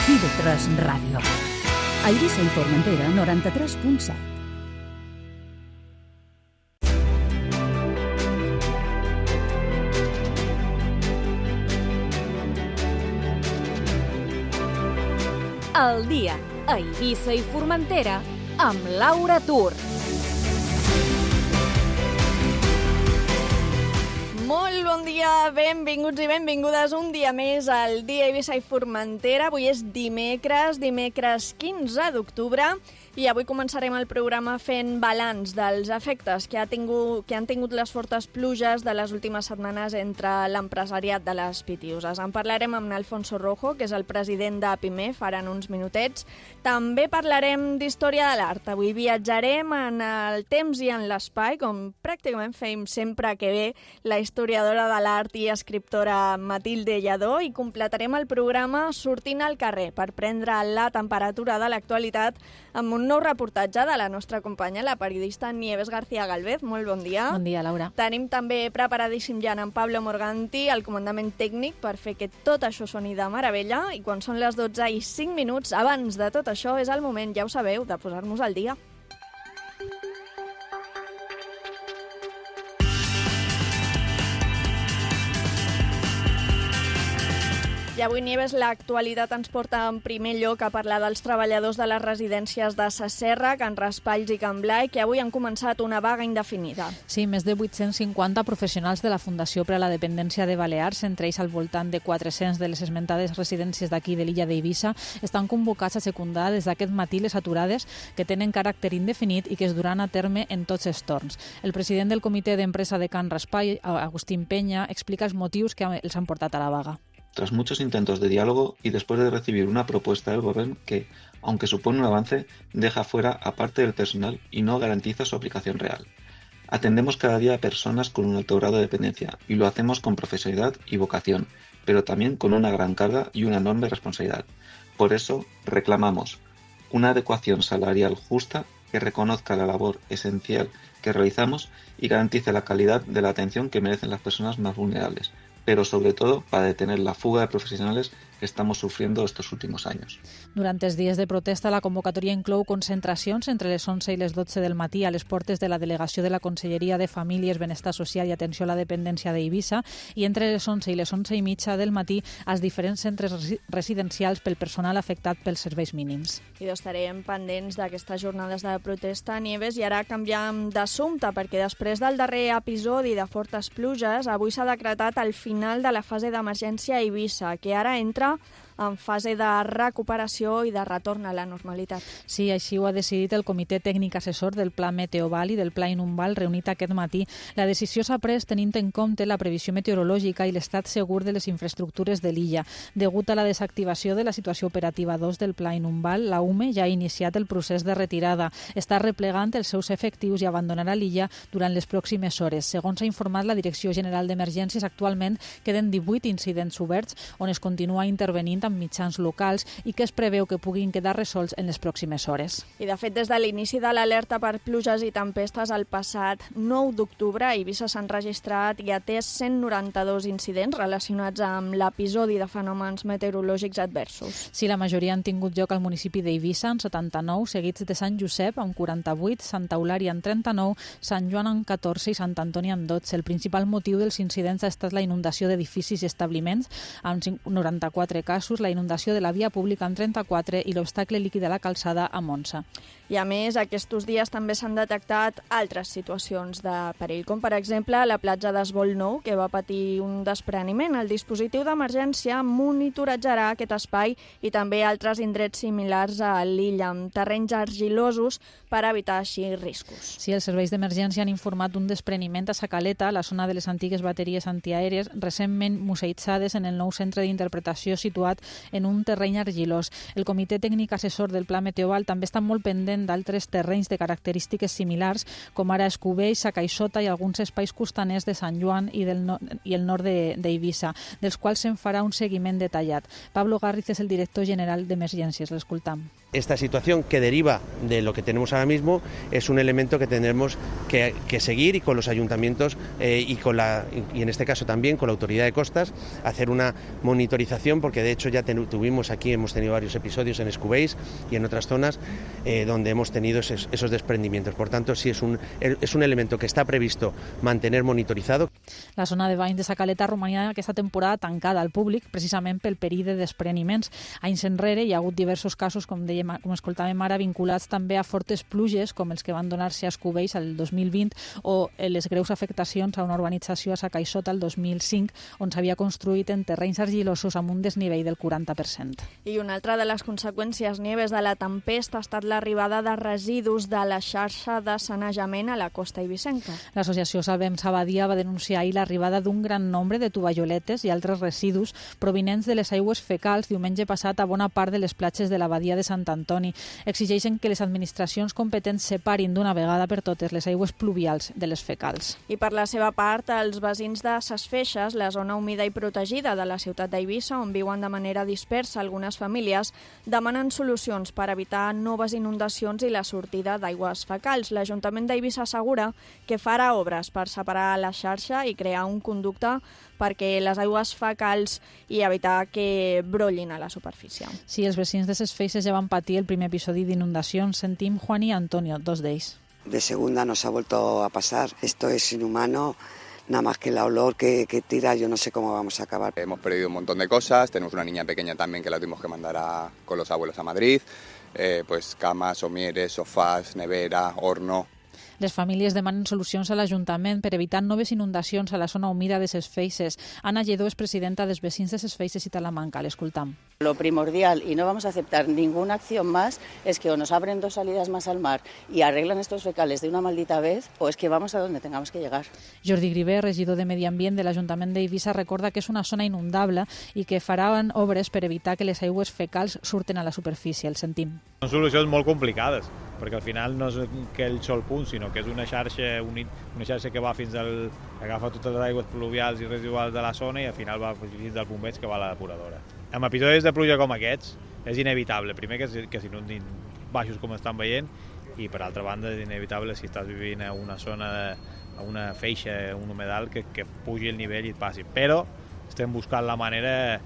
TV3 Ràdio. A Eivissa i Formentera, 93.7. El dia a Eivissa i Formentera amb Laura Tur. Molt bon dia, benvinguts i benvingudes un dia més al dia a Eivissa i Formentera. Avui és dimecres 15 d'octubre, i avui començarem el programa fent balanç dels efectes que han tingut les fortes pluges de les últimes setmanes entre l'empresariat de les Pitiüses. En parlarem amb Alfonso Rojo, que és el president d'APIMEF, ara en uns minutets. També parlarem d'història de l'art. Avui viatjarem en el temps i en l'espai, com pràcticament fem sempre que ve la historiadora de l'art i escriptora Matilde Lladó, i completarem el programa sortint al carrer per prendre la temperatura de l'actualitat amb un nou reportatge de la nostra companya, la periodista Nieves García Galvez. Molt bon dia. Bon dia, Laura. Tenim també preparadíssim ja en Pablo Morganti, el comandament tècnic, per fer que tot això soni de meravella, i quan són les 12:05, abans de tot això, és el moment, ja ho sabeu, de posar-nos al dia. I avui, Nieves, l'actualitat ens porta en primer lloc a parlar dels treballadors de les residències de Ses Serra, Can Raspalls i Can Blai, que avui han començat una vaga indefinida. Sí, més de 850 professionals de la Fundació per a la Dependència de Balears, entre ells al voltant de 400 de les esmentades residències d'aquí de l'illa d'Eivissa, estan convocats a secundar des d'aquest matí les aturades que tenen caràcter indefinit i que es duran a terme en tots els torns. El president del comitè d'empresa de Can Raspall, Agustín Peña, explica els motius que els han portat a la vaga. Tras muchos intentos de diálogo y después de recibir una propuesta del Gobierno que, aunque supone un avance, deja fuera a parte del personal y no garantiza su aplicación real. Atendemos cada día a personas con un alto grado de dependencia y lo hacemos con profesionalidad y vocación, pero también con una gran carga y una enorme responsabilidad. Por eso reclamamos una adecuación salarial justa que reconozca la labor esencial que realizamos y garantice la calidad de la atención que merecen las personas más vulnerables, pero sobre todo para detener la fuga de profesionales que estamos sufriendo estos últimos años. Durant els dies de protesta, la convocatòria inclou concentracions entre les 11 i les 12 del matí a les portes de la delegació de la Conselleria de Famílies, Benestar Social i Atenció a la Dependència d'Eivissa, i entre les 11 i les 11:30 del matí als diferents centres residencials pel personal afectat pels serveis mínims. I estarem pendents d'aquestes jornades de protesta, Nieves, i ara canviem d'assumpte, perquè després del darrer episodi de fortes pluges, avui s'ha decretat el final de la fase d'emergència a Eivissa, que ara entra en fase de recuperació i de retorn a la normalitat. Sí, així ho ha decidit el Comitè Tècnic Assessor del Pla Meteoval i del Pla Inumbal reunit aquest matí. La decisió s'ha pres tenint en compte la previsió meteorològica i l'estat segur de les infraestructures de l'illa. Degut a la desactivació de la situació operativa 2 del Pla Inumbal, la UME ja ha iniciat el procés de retirada. Està replegant els seus efectius i abandonarà l'illa durant les pròximes hores. Segons ha informat la Direcció General d'Emergències, actualment queden 18 incidents oberts on es continua intervenint amb mitjans locals i que es preveu que puguin quedar resolts en les pròximes hores. I de fet, des de l'inici de l'alerta per pluges i tempestes el passat 9 d'octubre, a Eivissa s'han registrat i atès 192 incidents relacionats amb l'episodi de fenòmens meteorològics adversos. Sí, la majoria han tingut lloc al municipi d'Eivissa, en 79, seguits de Sant Josep, amb 48, Santa Eulària, en 39, Sant Joan, en 14 i Sant Antoni, en 12. El principal motiu dels incidents ha estat la inundació d'edificis i establiments, amb 94 casos, la inundació de la via pública en 34 i l'obstacle líquid a la calçada a 11. I a més, aquests dies també s'han detectat altres situacions de perill, com per exemple la platja d'Esbol Nou, que va patir un despreniment. El dispositiu d'emergència monitoratjarà aquest espai i també altres indrets similars a l'illa, amb terrenys argilosos, per evitar així riscos. Sí, els serveis d'emergència han informat d'un despreniment a Sa Caleta, la zona de les antigues bateries antiaèries, recentment museïtzades en el nou centre d'interpretació situat en un terreny argilós. El Comitè Tècnic Assessor del Pla Meteoval també està molt pendent d'altres terrenys de característiques similars, com ara Escubells, Sa Caixota i alguns espais costaners de Sant Joan i el nord d'Eivissa, dels quals se'n farà un seguiment detallat. Pablo Garriz és el director general d'Emergències. L'escoltam. Esta situación que deriva de lo que tenemos ahora mismo es un elemento que tendremos que seguir y con los ayuntamientos y en este caso también con la autoridad de costas hacer una monitorización, porque de hecho ya hemos tenido varios episodios en Escubéis y en otras zonas donde hemos tenido esos desprendimientos. Por tanto, sí es un elemento que está previsto mantener monitorizado. La zona de Banys de Sa Caleta romania aquesta temporada tancada al públic precisament pel perill de despreniments. Anys enrere hi ha hagut diversos casos, com escoltàvem ara, vinculats també a fortes pluges, com els que van donar-se a Escubéis el 2020 o les greus afectacions a una urbanització a Sacaissota el 2005, on s'havia construït en terrenys argilosos amb un desnivell del 40%. I una altra de les conseqüències nieves de la tempesta ha estat l'arribada de residus de la xarxa de sanejament a la costa eivissenca. L'associació Salvem Sabadia va denunciar ahir l'arribada d'un gran nombre de tovalloletes i altres residus provinents de les aigües fecals diumenge passat a bona part de les platges de la badia de Sant Antoni. Exigeixen que les administracions competents separin d'una vegada per totes les aigües pluvials de les fecals. I per la seva part, els veïns de Ses Feixes, la zona humida i protegida de la ciutat d'Eivissa, on viuen de manera dispersa algunes famílies, demanen solucions per evitar noves inundacions i la sortida d'aigües fecals. L'Ajuntament d'Eivissa assegura que farà obres per separar la xarxa i crear un conducte perquè les aigües fecals i evitar que brollin a la superfície. Sí, els veïns de Ses Feixes ja van patir el primer episodi d'inundacions. Sentim Juan y Antonio, dos d'ells. De segunda nos ha vuelto a pasar. Esto es inhumano. Nada más que el olor que tira, yo no sé cómo vamos a acabar. Hemos perdido un montón de cosas, tenemos una niña pequeña también que la tuvimos que mandar con los abuelos a Madrid, pues camas, somieres, sofás, nevera, horno. Les famílies demanen solucions a l'Ajuntament per evitar noves inundacions a la zona humida de Ses Feixes. Ana Lledó és presidenta dels veïns de Ses Feixes i Talamanca. L'escoltam. Lo primordial, y no vamos a aceptar ninguna acción más, es que o nos abren 2 salidas más al mar y arreglan estos fecales de una maldita vez, o es que vamos a donde tengamos que llegar. Jordi Griver, regidor de Medi Ambient de l'Ajuntament d'Eivissa, recorda que és una zona inundable i que faran obres per evitar que les aigües fecals surten a la superfície. El sentim. Són solucions molt complicades, perquè al final no és aquell sol punt, sinó que és una xarxa que va fins agafa totes les aigües pluvials i residuals de la zona i al final va fins al bombeig que va a la depuradora. Amb episodis de pluja com aquests és inevitable, primer que s'inundin baixos com estan veient i per altra banda és inevitable si estàs vivint a una zona, a una feixa, un humedal, que pugi el nivell i et passi. Però estem buscant la manera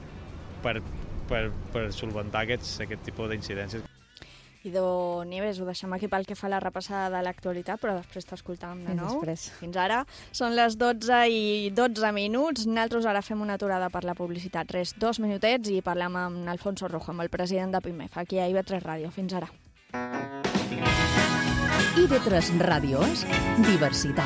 per solventar aquest tipus d'incidències. Idò Nieves, ho deixem aquí pel que fa a la repassada de l'actualitat, però després t'escoltàvem de nou. Fins ara. Són les 12:12. Nosaltres ara fem una aturada per la publicitat. 2 minutets i parlem amb Alfonso Rojo, amb el president de PIMEF, aquí a IB3 Ràdio. Fins ara. IB3 Ràdio és diversitat.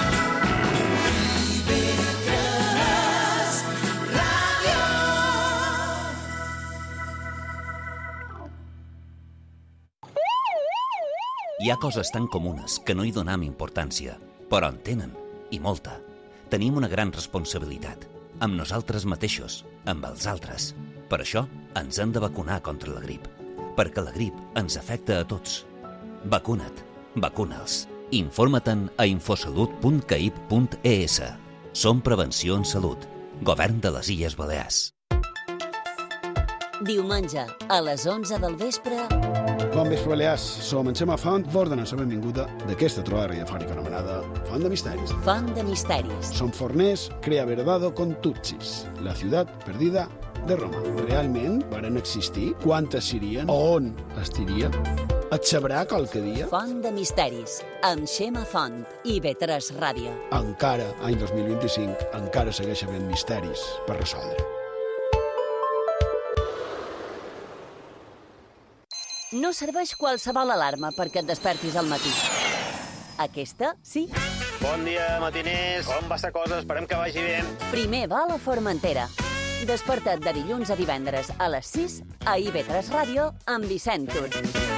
Hi ha coses tan comunes que no hi donem importància, però en tenen, i molta. Tenim una gran responsabilitat, amb nosaltres mateixos, amb els altres. Per això ens hem de vacunar contra la grip, perquè la grip ens afecta a tots. Vacuna't, vacuna'ls. Informa-te'n a infosalut.caip.es. Som Prevenció en Salut, Govern de les Illes Balears. Diumenge, a les 11 del vespre... Bon vespre, Balears. Som en Xema Font, vos donem la benvinguda d'aquesta trobada radiofònica anomenada Font de Misteris. Font de Misteris. Som forners, crea verdado con Tutsis, la ciutat perdida de Roma. Realment varen existir? Quantes serien? On estiria? Et sabrà qualque dia? Font de Misteris, amb Xema Font i IB3 Ràdio. Encara, any 2025, encara segueix havent misteris per resoldre. No serveix qualsevol alarma perquè et despertis al matí. Aquesta, sí. Bon dia, matiners. Com va la cosa? Esperem que vagi bé. Primer va a la Formentera. Desperta't de dilluns a divendres a les 6 a IB3 Ràdio amb Vicent Tur.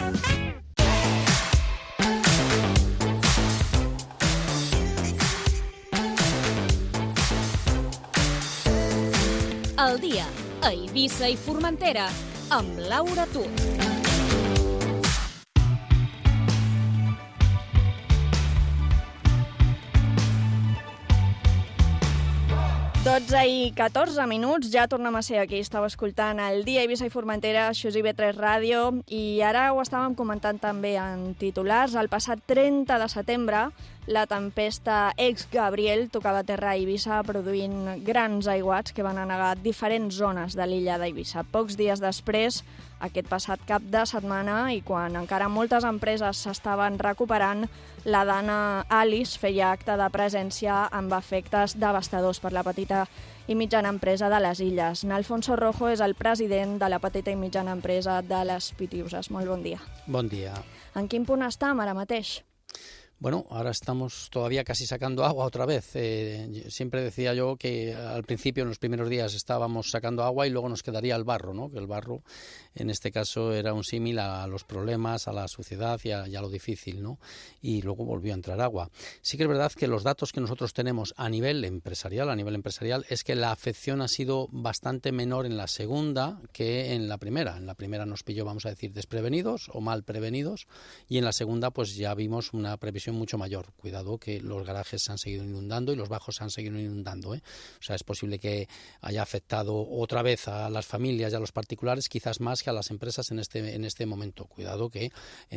El dia a Eivissa i Formentera amb Laura Tur. 12:14, ja tornem a ser aquí. Estava escoltant el Dia Eivissa i Formentera, això és IB3 Ràdio, i ara ho estàvem comentant també en titulars. El passat 30 de setembre, la tempesta Gabriel tocava terra a Eivissa, produint grans aiguats que van anegar diferents zones de l'illa d'Eivissa. Pocs dies després, aquest passat cap de setmana, i quan encara moltes empreses s'estaven recuperant, la dana Alice feia acte de presència amb efectes devastadors per la petita i mitjana empresa de les illes. Alfonso Rojo és el president de la petita i mitjana empresa de les Pitiuses. Molt bon dia. Bon dia. En quin punt estem ara mateix? Bueno, ahora estamos todavía casi sacando agua otra vez. Siempre decía yo que al principio, en los primeros días, estábamos sacando agua y luego nos quedaría el barro, ¿no? Que el barro, en este caso, era un símil a los problemas, a la suciedad y a lo difícil, ¿no? Y luego volvió a entrar agua. Sí que es verdad que los datos que nosotros tenemos a nivel empresarial, es que la afección ha sido bastante menor en la segunda que en la primera. En la primera nos pilló, vamos a decir, desprevenidos o mal prevenidos, y en la segunda pues ya vimos una previsión mucho mayor. Cuidado que los garajes se han seguido inundando y los bajos se han seguido inundando, ¿eh? O sea, es posible que haya afectado otra vez a las familias y a los particulares, quizás más que a las empresas en este momento. Cuidado que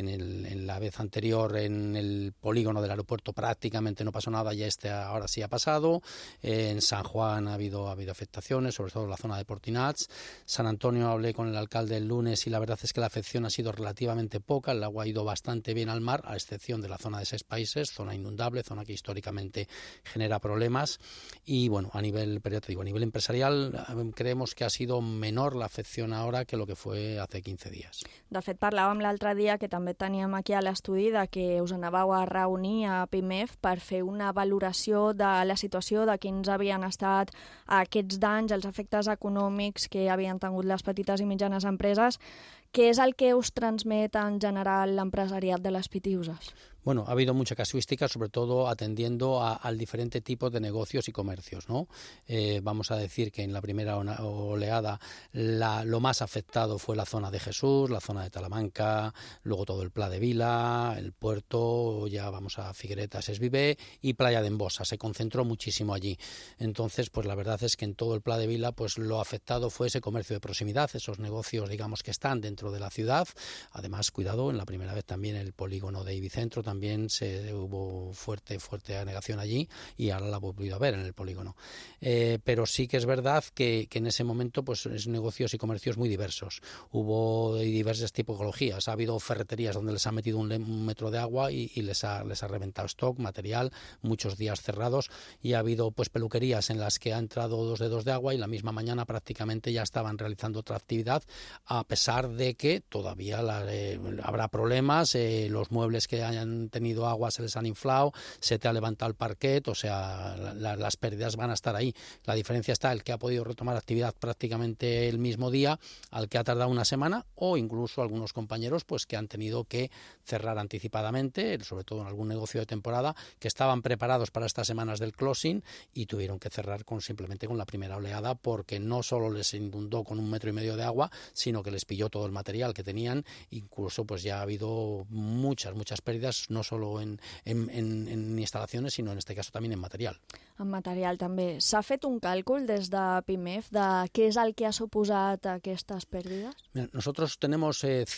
en la vez anterior en el polígono del aeropuerto prácticamente no pasó nada, y ahora sí ha pasado. En San Juan ha habido afectaciones, sobre todo en la zona de Portinats. San Antonio, hablé con el alcalde el lunes y la verdad es que la afección ha sido relativamente poca. El agua ha ido bastante bien al mar, a excepción de la zona de Seis Países, zona inundable, zona que históricamente genera problemas. Y bueno, a nivel empresarial, creemos que ha sido menor la afección ahora que lo que fue hace 15 días. De fet, parlàvem l'altre dia, que també teníem aquí a l'estudi, de que us anàveu a reunir a PIMEF per fer una valoració de la situació, de quins havien estat aquests danys, els efectes econòmics que havien tingut les petites i mitjanes empreses. Què és el que us transmet en general l'empresariat de les Pitiuses? Bueno, ha habido mucha casuística, sobre todo atendiendo al diferente tipo de negocios y comercios, ¿no? Vamos a decir que en la primera oleada lo más afectado fue la zona de Jesús, la zona de Talamanca, luego todo el Pla de Vila, el puerto, ya vamos a Figueretas, Esvivé, y Playa de Embosa. Se concentró muchísimo allí. Entonces, pues la verdad es que en todo el Pla de Vila, pues lo afectado fue ese comercio de proximidad, esos negocios, digamos, que están dentro de la ciudad. Además, cuidado, en la primera vez también el polígono de Ibicentro también hubo fuerte anegación allí, y ahora la hemos podido ver en el polígono. Pero sí que es verdad que en ese momento pues es negocios y comercios muy diversos. Hubo diversas tipologías. Ha habido ferreterías donde les ha metido un metro de agua y les ha reventado stock, material, muchos días cerrados, y ha habido pues peluquerías en las que ha entrado 2 dedos de agua y la misma mañana prácticamente ya estaban realizando otra actividad, a pesar de que todavía habrá problemas. Los muebles que hayan tenido agua se les han inflado, se te ha levantado el parquet, o sea, las pérdidas van a estar ahí. La diferencia está el que ha podido retomar actividad prácticamente el mismo día, al que ha tardado una semana, o incluso algunos compañeros pues que han tenido que cerrar anticipadamente, sobre todo en algún negocio de temporada, que estaban preparados para estas semanas del closing y tuvieron que cerrar simplemente con la primera oleada, porque no solo les inundó con 1,5 metros de agua, sino que les pilló todo el material que tenían. Incluso pues ya ha habido muchas pérdidas, no solo en instal·lacions, sinó en este caso también en material. En material també. S'ha fet un càlcul des de PIMEF de què és el que ha suposat aquestes pèrdides? Nosotros tenemos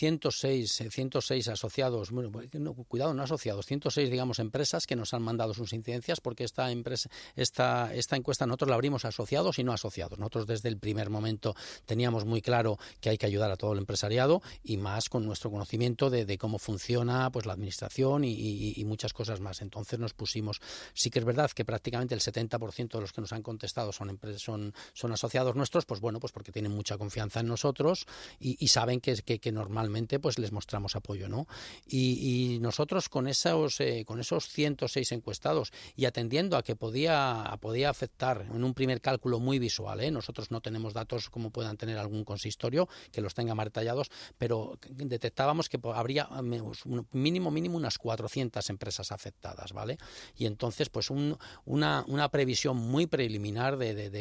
106 asociados, bueno, cuidado, no asociados, 106 digamos empresas que nos han mandado sus incidencias, porque esta encuesta nosotros la abrimos a asociados y no asociados. Nosotros desde el primer momento teníamos muy claro que hay que ayudar a todo el empresariado, y más con nuestro conocimiento de cómo funciona pues la administración y muchas cosas más. Entonces nos pusimos, sí que es verdad que prácticamente el 70% de los que nos han contestado son asociados nuestros, pues bueno, pues porque tienen mucha confianza en nosotros y saben que normalmente pues les mostramos apoyo, ¿no? Y nosotros con esos 106 encuestados, y atendiendo a que podía afectar en un primer cálculo muy visual, nosotros no tenemos datos como puedan tener algún consistorio que los tenga más detallados, afiliados, pero detectábamos que habría mínimo unas 400 empresas afectadas, ¿vale? Y entonces, pues una previsión muy preliminar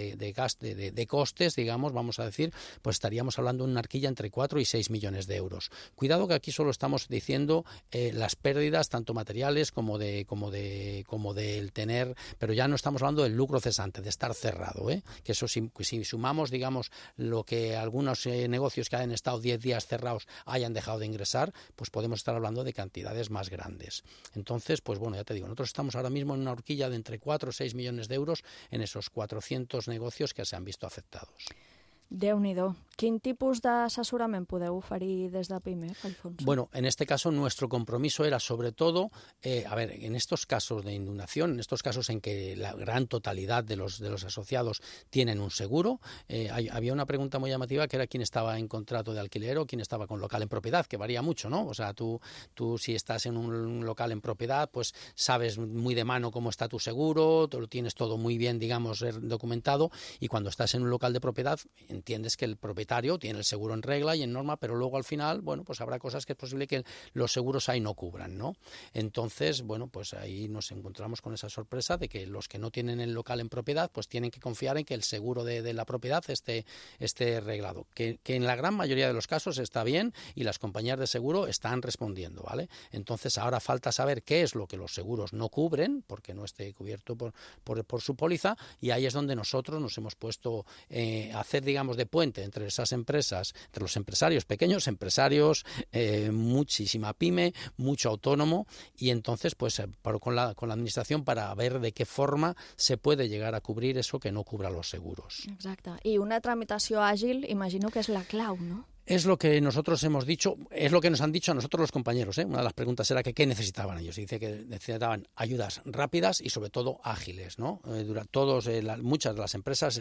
de costes, digamos, vamos a decir, pues estaríamos hablando de una horquilla entre 4 y 6 millones de euros. Cuidado que aquí solo estamos diciendo las pérdidas tanto materiales como del tener, pero ya no estamos hablando del lucro cesante, de estar cerrado, que eso si sumamos, digamos, lo que algunos negocios que hayan estado 10 días cerrados hayan dejado de ingresar, pues podemos estar hablando de cantidades más grandes. Entonces, pues bueno, ya te digo, nosotros estamos ahora mismo en una horquilla de entre 4 o 6 millones de euros en esos 400 negocios que se han visto afectados. Déu-n'hi-do. Quin tipus d'assessorament podeu oferir des de PIMEF, Alfonso? Bueno, en este caso nuestro compromiso era sobre todo, en estos casos de inundación, en estos casos en que la gran totalidad de los asociados tienen un seguro, había una pregunta muy llamativa que era quién estaba en contrato de alquiler o quién estaba con local en propiedad, que varía mucho, ¿no? O sea, tú si estás en un local en propiedad, pues sabes muy de mano cómo está tu seguro, tú lo tienes todo muy bien, digamos, documentado, y cuando estás en un local de propiedad entiendes que el propietario tiene el seguro en regla y en norma, pero luego al final, bueno, pues habrá cosas que es posible que los seguros ahí no cubran, ¿no? Entonces, bueno, pues ahí nos encontramos con esa sorpresa de que los que no tienen el local en propiedad, pues tienen que confiar en que el seguro de la propiedad esté reglado, que en la gran mayoría de los casos está bien y las compañías de seguro están respondiendo, ¿vale? Entonces ahora falta saber qué es lo que los seguros no cubren, porque no esté cubierto por su póliza, y ahí es donde nosotros nos hemos puesto a hacer, digamos, de puente entre esas empresas, entre los empresarios, pequeños empresarios, muchísima pyme, mucho autónomo, y entonces pues con la administración para ver de qué forma se puede llegar a cubrir eso que no cubra los seguros. Exacte. I una tramitació àgil, imagino que és la clau, no? Es lo que nosotros hemos dicho, es lo que nos han dicho a nosotros los compañeros, ¿eh? Una de las preguntas era que qué necesitaban ellos. Y dice que necesitaban ayudas rápidas y sobre todo ágiles, ¿no? Muchas de las empresas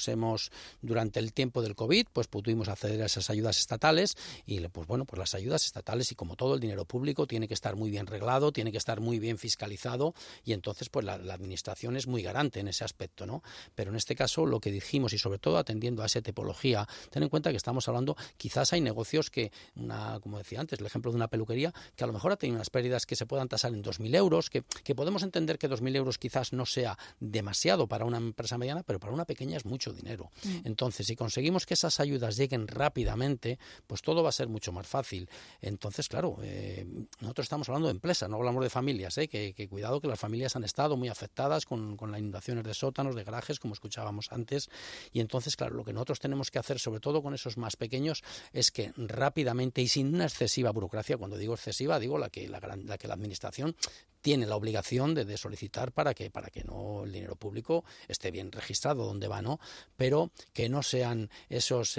durante el tiempo del COVID, pues pudimos acceder a esas ayudas estatales y pues bueno, pues las ayudas estatales, y como todo el dinero público, tiene que estar muy bien reglado, tiene que estar muy bien fiscalizado, y entonces pues la administración es muy garante en ese aspecto, ¿no? Pero en este caso lo que dijimos, y sobre todo atendiendo a esa tipología, ten en cuenta que estamos hablando, quizás hay negocios que, como decía antes, el ejemplo de una peluquería, que a lo mejor ha tenido unas pérdidas que se puedan tasar en 2.000 euros, que podemos entender que 2.000 euros quizás no sea demasiado para una empresa mediana, pero para una pequeña es mucho dinero. Entonces, si conseguimos que esas ayudas lleguen rápidamente, pues todo va a ser mucho más fácil. Entonces, claro, nosotros estamos hablando de empresas, no hablamos de familias, que cuidado, que las familias han estado muy afectadas con las inundaciones de sótanos, de garajes, como escuchábamos antes, y entonces, claro, lo que nosotros tenemos que hacer, sobre todo con esos más pequeños, es que rápidamente y sin una excesiva burocracia, cuando digo excesiva, digo la que la administración tiene la obligación de solicitar para que no el dinero público esté bien registrado donde va, ¿no? Pero que no sean esos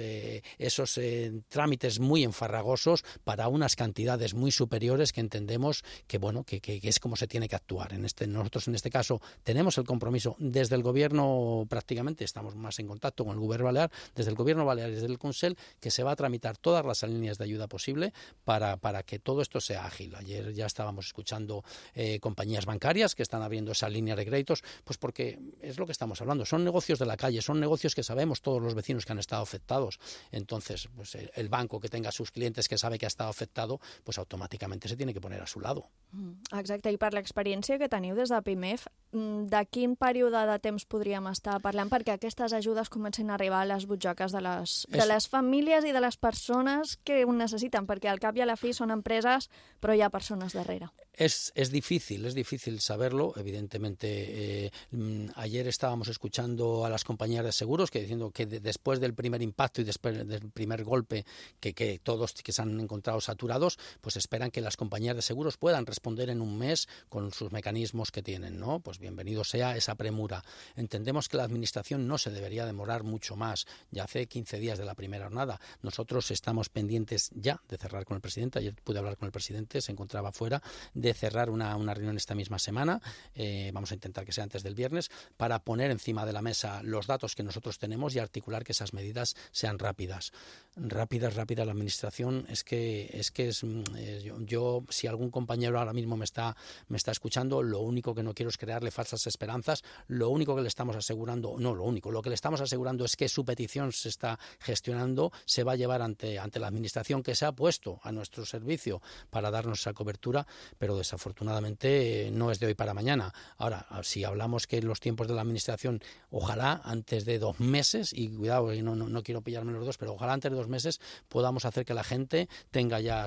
trámites muy enfarragosos para unas cantidades muy superiores que entendemos que bueno que es como se tiene que actuar. Nosotros en este caso tenemos el compromiso desde el gobierno, prácticamente estamos más en contacto con el gobierno balear, desde el gobierno balear y desde el Consell, que se va a tramitar todas las líneas de ayuda posible para que todo esto sea ágil. Ayer ya estábamos escuchando compañías bancarias que están abriendo esa línea de créditos, pues porque es lo que estamos hablando, son negocios de la calle, son negocios que sabemos todos los vecinos que han estado afectados. Entonces, pues el banco que tenga sus clientes que sabe que ha estado afectado, pues automáticamente se tiene que poner a su lado. Exacte, i per l'experiència que teniu des de PIMEF, de quin període de temps podríem estar parlant perquè aquestes ajudes comencin a arribar a les butxaques de les famílies i de les persones que ho necessiten, perquè al cap i a la fi són empreses, però hi ha persones darrere. Es difícil saberlo, evidentemente. Ayer estábamos escuchando a las compañías de seguros que diciendo que después del primer impacto y después del primer golpe que todos que se han encontrado saturados, pues esperan que las compañías de seguros puedan responder en un mes con sus mecanismos que tienen, ¿no? Pues bienvenido sea esa premura. Entendemos que la administración no se debería demorar mucho más. Ya hace 15 días de la primera jornada. Nosotros estamos pendientes ya de cerrar con el presidente. Ayer pude hablar con el presidente, se encontraba fuera, de de cerrar una reunión esta misma semana, vamos a intentar que sea antes del viernes, para poner encima de la mesa los datos que nosotros tenemos y articular que esas medidas sean rápidas. Rápida la administración, yo si algún compañero ahora mismo me está escuchando, lo único que no quiero es crearle falsas esperanzas, lo único que le estamos asegurando, lo que le estamos asegurando es que su petición se está gestionando, se va a llevar ante la administración que se ha puesto a nuestro servicio para darnos esa cobertura, pero desafortunadamente no es de hoy para mañana. Ahora, si hablamos que los tiempos de la administración, ojalá antes de 2 meses, y cuidado, no quiero pillarme los dos, pero ojalá antes de 2 meses podamos hacer que la gente tenga ya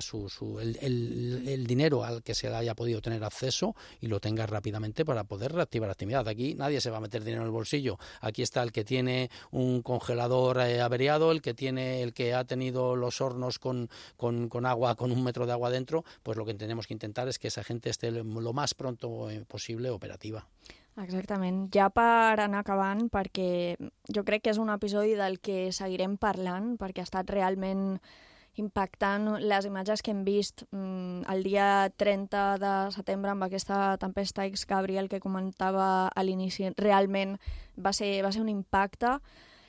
el dinero al que se haya podido tener acceso y lo tenga rápidamente para poder reactivar la actividad. Aquí nadie se va a meter dinero en el bolsillo. Aquí está el que tiene un congelador averiado, el que ha tenido los hornos con agua, con 1 metro de agua dentro. Pues lo que tenemos que intentar es que esa gente esté lo más pronto posible operativa. Exactament. Ja per anar acabant, perquè jo crec que és un episodi del que seguirem parlant, perquè ha estat realment impactant les imatges que hem vist el dia 30 de setembre amb aquesta tempesta Gabriel que comentava a l'inici. Realment va ser un impacte.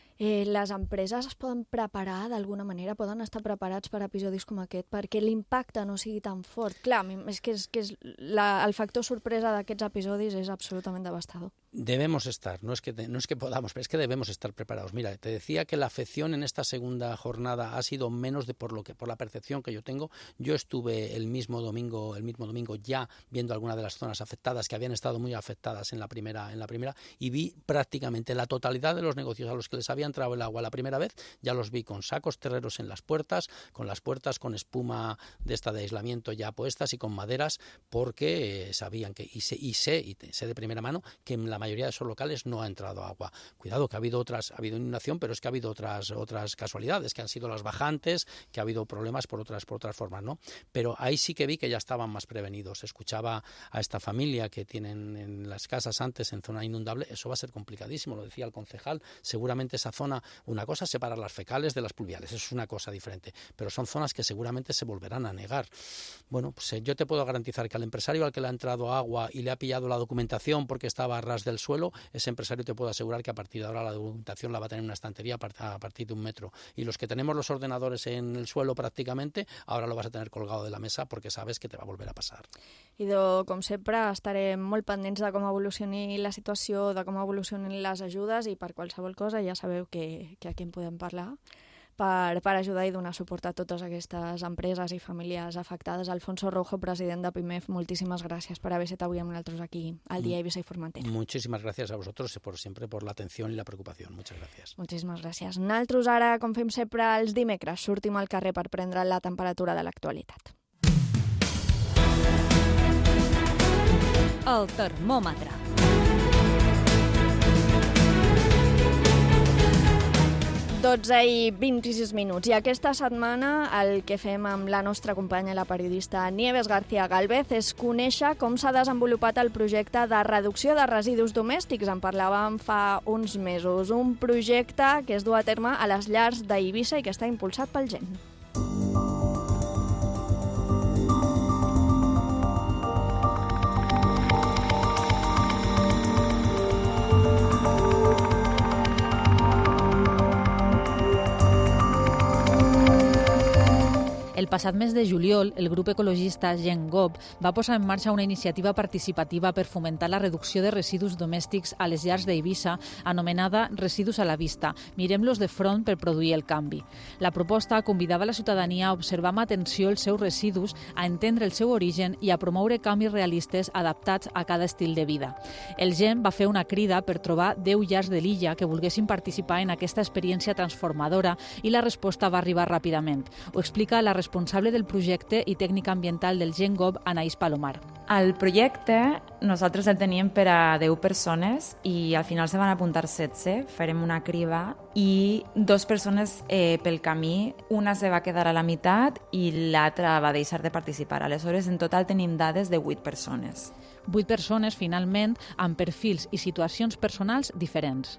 Les empreses es poden preparar d'alguna manera, poden estar preparats per episodis com aquest, perquè l'impacte no sigui tan fort. Clar, és que el factor sorpresa d'aquests episodis és absolutament devastador. Debemos estar, no es que podamos, pero es que debemos estar preparados. Mira, te decía que la afección en esta segunda jornada ha sido menos por la percepción que yo tengo. Yo estuve el mismo domingo ya viendo algunas de las zonas afectadas que habían estado muy afectadas en la primera y vi prácticamente la totalidad de los negocios a los que les había entrado el agua la primera vez, ya los vi con sacos terreros en las puertas, con espuma de aislamiento ya puestas y con maderas, porque sabían que, y sé de primera mano que en la mayoría de esos locales no ha entrado agua. Cuidado, que ha habido inundación, pero es que ha habido otras casualidades, que han sido las bajantes, que ha habido problemas por otras formas, ¿no? Pero ahí sí que vi que ya estaban más prevenidos. Escuchaba a esta familia que tienen en las casas antes en zona inundable, eso va a ser complicadísimo, lo decía el concejal, seguramente esa zona, una cosa es separar las fecales de las pluviales, eso es una cosa diferente, pero son zonas que seguramente se volverán a negar. Bueno, pues yo te puedo garantizar que al empresario al que le ha entrado agua y le ha pillado la documentación porque estaba a ras del suelo, ese empresario te puedo asegurar que a partir de ahora la documentación la va a tener en una estantería a partir de 1 metro. Y los que tenemos los ordenadores en el suelo prácticamente, ahora lo vas a tener colgado de la mesa porque sabes que te va a volver a passar. Idò, com sempre, estarem molt pendents de com evolucioni la situació, de com evolucionin les ajudes i per qualsevol cosa ja sabeu que aquí en podem parlar per ajudar i donar suport a totes aquestes empreses i famílies afectades. Alfonso Rojo, president de PIMEF, moltíssimes gràcies per haver estat avui amb nosaltres aquí al Dia Eivissa i Formentera. Muchísimas gracias a vosotros siempre por la atención y la preocupación. Muchas gracias. Moltíssimes gràcies. Nosaltres ara, com fem sempre els dimecres, sortim al carrer per prendre la temperatura de l'actualitat. El termòmetre. i 26 minuts. I aquesta setmana el que fem amb la nostra companya, la periodista Nieves García Gálvez, és conèixer com s'ha desenvolupat el projecte de reducció de residus domèstics. En parlàvem fa uns mesos. Un projecte que es du a terme a les llars d'Eivissa i que està impulsat pel GEN. El passat mes de juliol, el grup ecologista Gen Gob va posar en marxa una iniciativa participativa per fomentar la reducció de residus domèstics a les llars d'Eivissa, anomenada Residus a la vista. Mirem-los de front per produir el canvi. La proposta convidava la ciutadania a observar amb atenció els seus residus, a entendre el seu origen i a promoure canvis realistes adaptats a cada estil de vida. El Gen va fer una crida per trobar 10 llars de l'illa que volguessin participar en aquesta experiència transformadora i la resposta va arribar ràpidament. Ho explica la responsable del projecte i tècnica ambiental del Gen Gob, Anaïs Palomar. El projecte nosaltres el teníem per a 10 persones i al final se van apuntar 16, farem una criba i 2 persones pel camí, una se va quedar a la meitat i l'altra va deixar de participar. Aleshores, en total tenim dades de 8 persones. 8 persones, finalment, amb perfils i situacions personals diferents.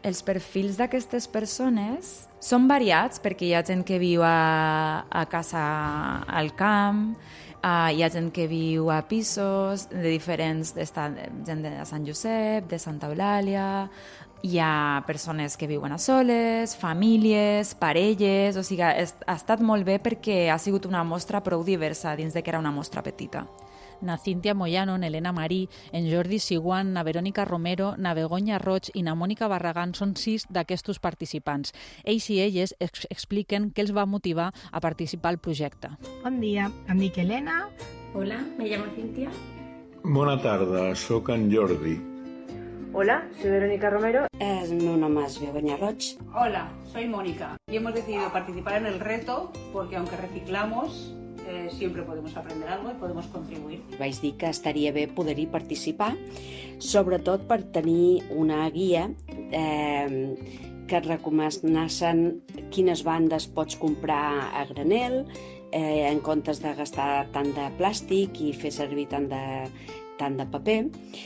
els perfils d'aquestes persones són variats, perquè hi ha gent que viu a casa al camp, hi ha gent que viu a pisos de diferents, gent de Sant Josep, de Santa Eulàlia, hi ha persones que viuen a soles, famílies, parelles, o sigui, ha estat molt bé perquè ha sigut una mostra prou diversa dins de que era una mostra petita. Na Cíntia Moyano, na Elena Marí, en Jordi Siguan, na Verònica Romero, na Begoña Roig i na Mònica Barragán són 6 d'aquestos participants. Ells i elles expliquen què els va motivar a participar al projecte. Bon dia, em dic Elena. Hola, me llamo Cintia. Bona tarda, sóc en Jordi. Hola, soy Verónica Romero. Mi nombre es Begoña Roig. Hola, soy Mónica y hemos decidido participar en el reto porque aunque reciclamos, siempre podemos aprender algo y podemos contribuir. Vaig dir que estaria bé poder-hi participar, sobretot per tenir una guia que et recomanessin quines bandes pots comprar a granel, en comptes de gastar tant de plàstic i fer servir tant de paper.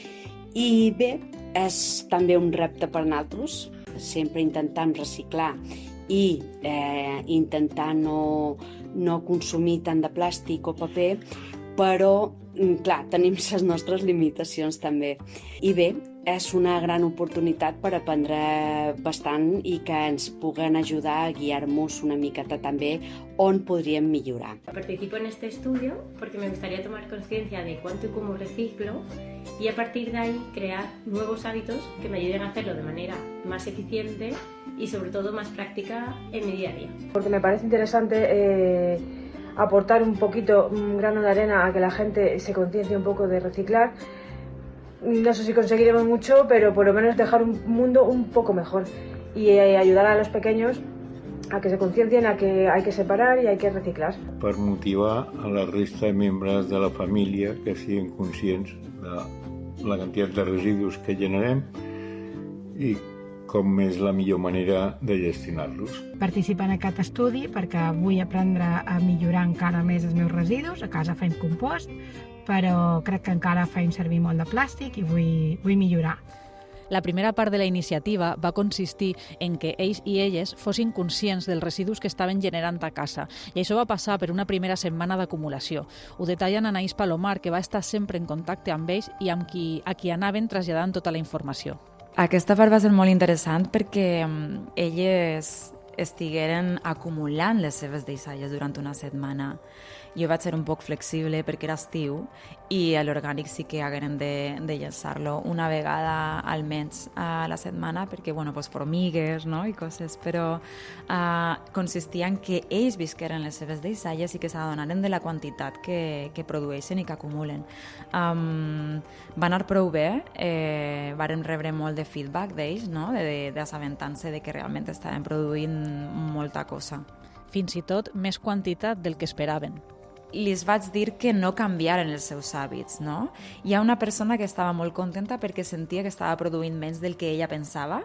I bé, és també un repte per nosaltres, sempre intentant reciclar i intentar no consumir tant de plàstic o paper, però, clar, tenim les nostres limitacions també. I bé, és una gran oportunitat per aprendre bastant i que ens puguen ajudar a guiar-nos una miqueta també on podríem millorar. Participo en este estudio porque me gustaría tomar conciencia de cuánto y cómo reciclo y a partir de ahí crear nuevos hábitos que me ayuden a hacerlo de manera más eficiente y sobre todo más práctica en mi día a día. Porque me parece interesante aportar un poquito, un grano de arena a que la gente se conciencie un poco de reciclar. No sé si conseguiremos mucho, pero por lo menos dejar un mundo un poco mejor y ayudar a los pequeños a que se conciencien a que hay que separar y hay que reciclar. Per motivar a la resta de membres de la família que siguin conscients de la quantitat de residus que generem i com és la millor manera de gestionar-los. Participa en aquest estudi perquè vull aprendre a millorar encara més els meus residus. A casa fem compost, però crec que encara fem servir molt de plàstic i vull millorar. La primera part de la iniciativa va consistir en que ells i elles fossin conscients dels residus que estaven generant a casa, i això va passar per una primera setmana d'acumulació. Ho detallen Anaïs Palomar, que va estar sempre en contacte amb ells i a qui anaven traslladant tota la informació. Aquesta part va ser molt interessant perquè elles estigueren acumulant les seves deixalles durant una setmana. Jo vaig ser un poc flexible perquè era estiu i a l'orgànic sí que hagueren de llançar-lo una vegada almenys a la setmana perquè, formigues, no? I coses, però consistia en que ells visqueren les seves deixalles i que s'adonaren de la quantitat que produeixen i que acumulen. Va anar prou bé, varen rebre molt de feedback d'ells, no? D'assabentar-se de que realment estaven produint molta cosa. Fins i tot més quantitat del que esperaven. Li vaig dir que no canviaren els seus hàbits, no? Hi ha una persona que estava molt contenta perquè sentia que estava produint menys del que ella pensava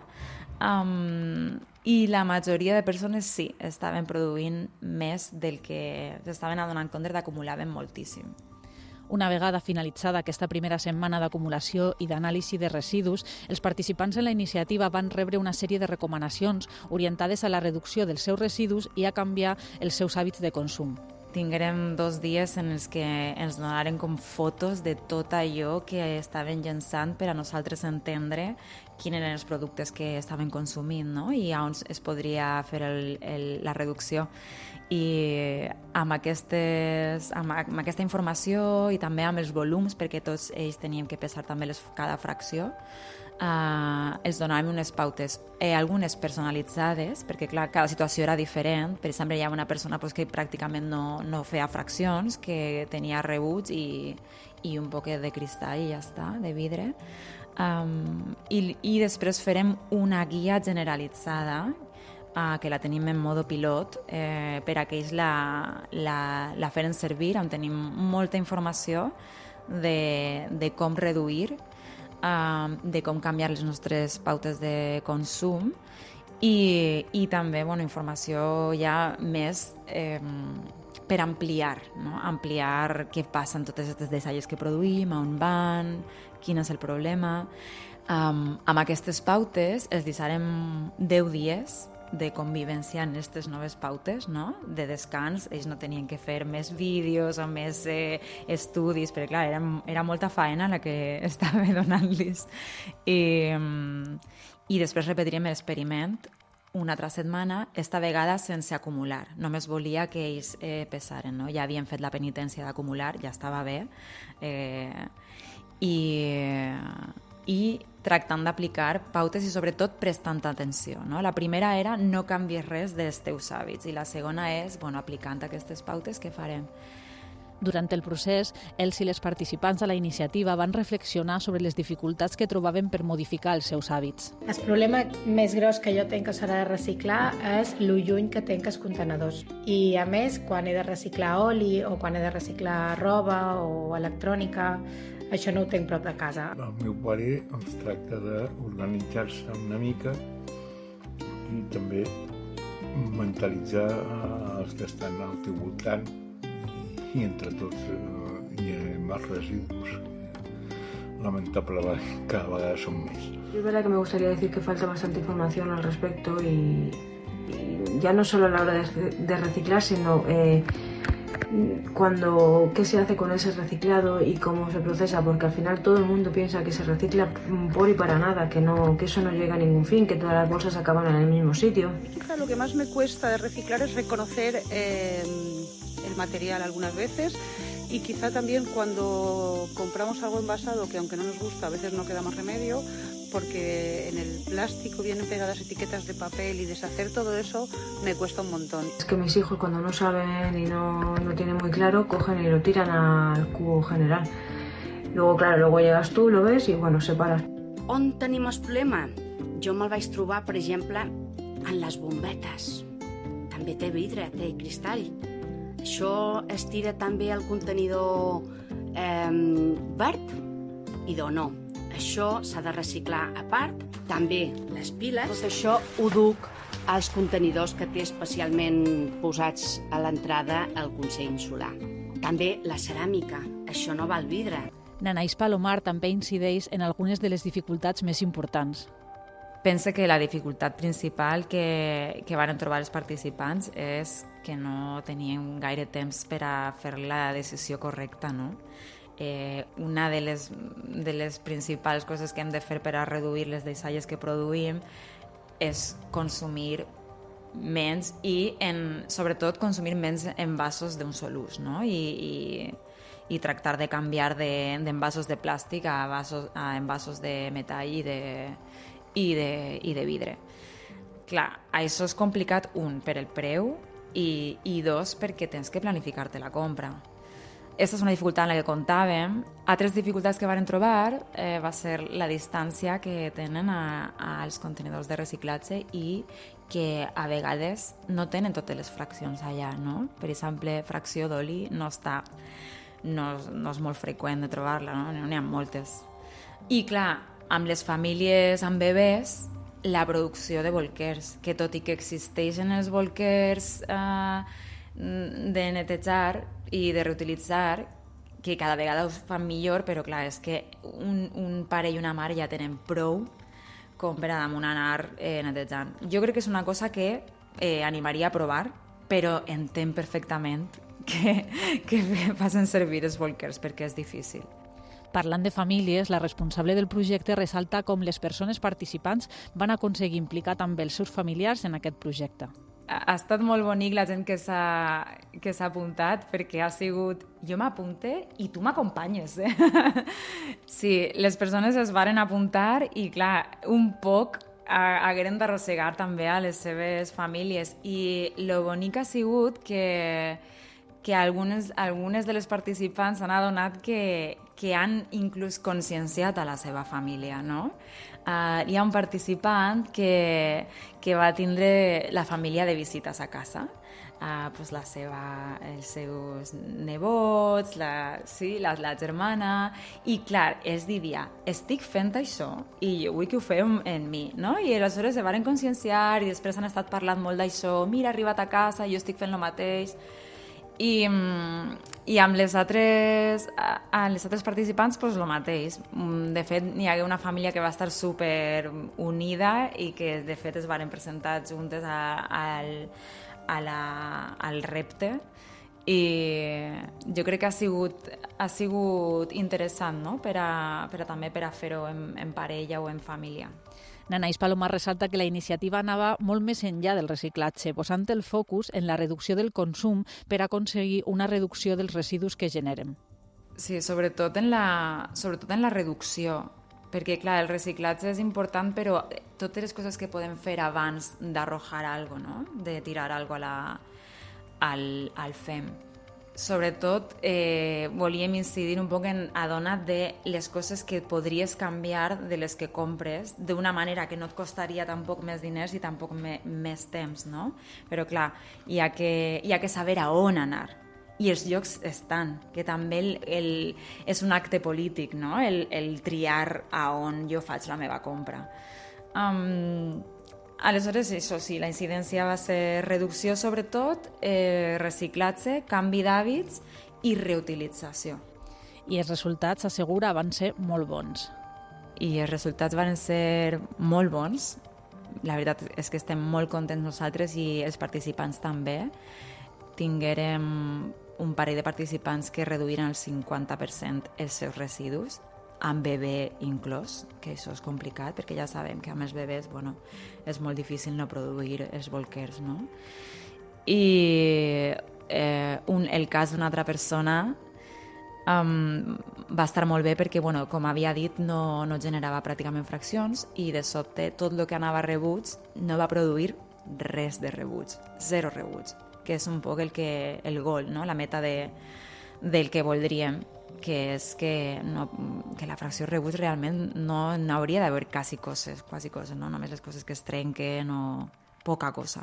i la majoria de persones sí, estaven produint més del que s'estaven adonant compte d'acumulaven moltíssim. Una vegada finalitzada aquesta primera setmana d'acumulació i d'anàlisi de residus, els participants en la iniciativa van rebre una sèrie de recomanacions orientades a la reducció dels seus residus i a canviar els seus hàbits de consum. Tinguérem 2 dies en els que ens donaren com fotos de tot allò que estaven llançant per a nosaltres entendre quins eren els productes que estaven consumint, no? I on es podria fer la reducció. I amb aquesta informació i també amb els volums, perquè tots ells teníem que pesar també cada fracció, els donàvem unes pautes, algunes personalitzades, perquè clar, cada situació era diferent. Per exemple, hi ha una persona que pràcticament no feia fraccions, que tenia rebuig i un poc de cristall i ja està, de vidre. I després farem una guia generalitzada que la tenim en modo pilot per a que ells la feren servir, on tenim molta informació de com reduir, de com canviar les nostres pautes de consum i també informació ja més per ampliar, no? Ampliar què passa en totes aquestes deixalles que produïm, on van, quin és el problema. Amb aquestes pautes els deixarem 10 dies de convivència en aquestes noves pautes, no? De descans. Ells no tenien que fer més vídeos o més estudis, perquè clar, era molta faena la que estava donant-los. I després repetirem l'experiment una altra setmana, esta vegada sense acumular. Només volia que ells pesaren, no? Ja havien fet la penitència d'acumular, ja estava bé. I tractant d'aplicar pautes i sobretot prestant atenció, no? La primera era no canvies res dels teus hàbits i la segona és, aplicant aquestes pautes, què farem? Durant el procés, els i les participants de la iniciativa van reflexionar sobre les dificultats que trobaven per modificar els seus hàbits. El problema més gros que jo tenc a l'hora de reciclar és lo lluny que tenc els contenedors. I a més, quan he de reciclar oli o quan he de reciclar roba o electrònica, això no ho tenc prop de casa. El meu pare els tracta d'organitzar-se una mica i també mentalitzar els que estan al teu voltant y entre tots hi ha más residus. Lamentablemente cada vegada son más. Es verdad que me gustaría decir que falta bastante información al respecto y ya no solo a la hora de reciclar, sino qué se hace con ese reciclado y cómo se procesa, porque al final todo el mundo piensa que se recicla por y para nada, que eso no llega a ningún fin, que todas las bolsas acaban en el mismo sitio. Quizá lo que más me cuesta de reciclar es reconocer el material algunas veces y quizá también cuando compramos algo envasado que aunque no nos gusta a veces no queda más remedio porque en el plástico vienen pegadas etiquetas de papel y deshacer todo eso me cuesta un montón. Es que mis hijos cuando no saben y no tienen muy claro cogen y lo tiran al cubo general. Luego claro, luego llegas tú, lo ves y separas. On tenim el problema? Jo me'l vaig trobar, per exemple, en les bombetes. També té vidre, té cristall. Això es tira també al contenidor verd i no. Això s'ha de reciclar a part. També les piles. Tot això ho duc als contenidors que té especialment posats a l'entrada al Consell Insular. També la ceràmica. Això no va al vidre. Nanais Palomar també incideix en algunes de les dificultats més importants. Pense que la dificultat principal que van trobar els participants és que no tenien gaire temps per a fer la decisió correcta, no? Una de les principals coses que hem de fer per a reduir les deixalles que produïm és consumir menys i sobretot consumir menys envasos d'un sol ús, no? I tractar de canviar d'envasos de plàstic a envasos de metall i de vidre. Clar, això és complicat, un, per el preu i dos, perquè tens que planificar-te la compra. Aquesta és una dificultat en la que comptàvem. Altres dificultats que van trobar va ser la distància que tenen als contenidors de reciclatge i que a vegades no tenen totes les fraccions allà, no? Per exemple, fracció d'oli no és molt freqüent de trobar-la, no n'hi ha moltes. I clar, amb les famílies amb bebès, la producció de bolquers, que tot i que existeixen els bolquers de netejar i de reutilitzar, que cada vegada ho fan millor, però clar, és que un pare i una mare ja tenen prou com per a damunt anar netejant. Jo crec que és una cosa que animaria a provar, però entenc perfectament que facin servir els bolquers, perquè és difícil. Parlant de famílies, la responsable del projecte ressalta com les persones participants van aconseguir implicar també els seus familiars en aquest projecte. Ha estat molt bonic la gent que s'ha apuntat, perquè ha sigut jo m'apunte i tu m'acompanyes. Sí, les persones es varen apuntar i, clar, un poc hagueren d'arrossegar també a les seves famílies. I lo bonic ha sigut que algunes de les participants s'han adonat que han inclús conscienciat a la seva família, no? Hi ha un participant que va tindre la família de visites a casa, els seus nebots, la germana, i clar, ells diria, estic fent això i jo vull que ho fem en mi, no? I aleshores se varen conscienciar i després han estat parlant molt d'això, mira, he arribat a casa, jo estic fent el mateix. I amb les altres participants doncs el mateix. De fet, hi hagué una família que va estar super unida i que de fet es van presentar juntes al repte, i jo crec que ha sigut interessant, no? També per a fer-ho en parella o en família. Anaïs Palomar ressalta que la iniciativa anava molt més enllà del reciclatge, posant el focus en la reducció del consum per aconseguir una reducció dels residus que generen. Sí, sobretot en la reducció, perquè clar, el reciclatge és important, però totes les coses que podem fer abans d'arrojar alguna cosa, no? De tirar alguna cosa al fem. Sobretot volíem incidir un poc en adonar de les coses que podries canviar de les que compres d'una manera que no et costaria tampoc més diners i tampoc més temps, no? Però clar, hi ha que saber a on anar. I els llocs estan, que també és un acte polític, no? El triar a on jo faig la meva compra. Aleshores, això sí, la incidència va ser reducció sobretot, reciclatge, canvi d'hàbits i reutilització. I els resultats, assegura, van ser molt bons. I els resultats van ser molt bons. La veritat és que estem molt contents nosaltres i els participants també. Tinguérem un parell de participants que reduïren el 50% els seus residus, amb bebè inclòs, que això és complicat, perquè ja sabem que amb els bebès és molt difícil no produir els bolquers, no? I el cas d'una altra persona va estar molt bé perquè, com havia dit, no generava pràcticament fraccions i de sobte tot el que anava a rebuig no va produir res de rebuig, zero rebuig, que és un poc el gol, no? La meta del que voldríem, que és que la fracció rebuig realment no hauria d'haver quasi coses, no? Només les coses que es trenquen o poca cosa.